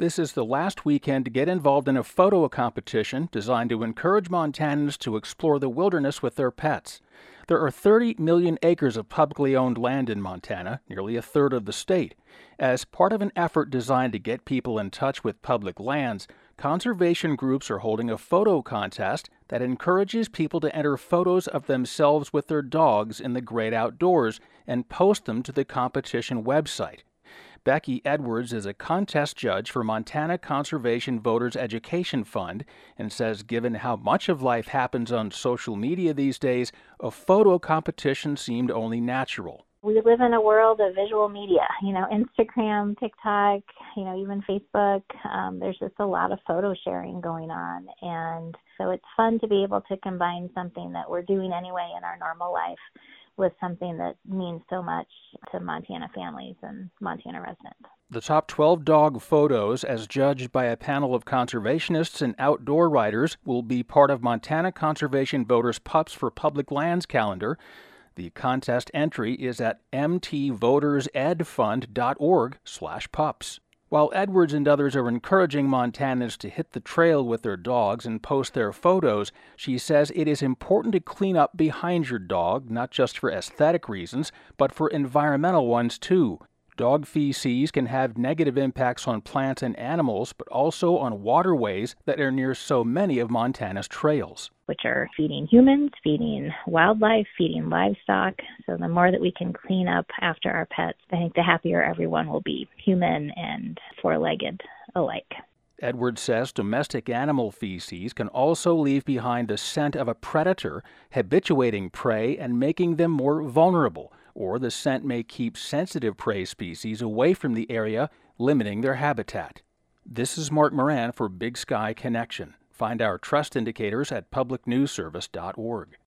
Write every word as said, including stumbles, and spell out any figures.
This is the last weekend to get involved in a photo competition designed to encourage Montanans to explore the wilderness with their pets. There are thirty million acres of publicly owned land in Montana, nearly a third of the state. As part of an effort designed to get people in touch with public lands, conservation groups are holding a photo contest that encourages people to enter photos of themselves with their dogs in the great outdoors and post them to the competition website. Becky Edwards is a contest judge for Montana Conservation Voters Education Fund and says given how much of life happens on social media these days, a photo competition seemed only natural. We live in a world of visual media, you know, Instagram, TikTok, you know, even Facebook. Um, there's just a lot of photo sharing going on. And so it's fun to be able to combine something that we're doing anyway in our normal life with something that means so much to Montana families and Montana residents. The top twelve dog photos, as judged by a panel of conservationists and outdoor writers, will be part of Montana Conservation Voters' Pups for Public Lands calendar. The contest entry is at mtvotersedfund.org slash pups. While Edwards and others are encouraging Montanans to hit the trail with their dogs and post their photos, she says it is important to clean up behind your dog, not just for aesthetic reasons, but for environmental ones too. Dog feces can have negative impacts on plants and animals, but also on waterways that are near so many of Montana's trails, which are feeding humans, feeding wildlife, feeding livestock. So the more that we can clean up after our pets, I think the happier everyone will be, human and four-legged alike. Edwards says domestic animal feces can also leave behind the scent of a predator, habituating prey and making them more vulnerable, or the scent may keep sensitive prey species away from the area, limiting their habitat. This is Mark Moran for Big Sky Connection. Find our trust indicators at public news service dot org.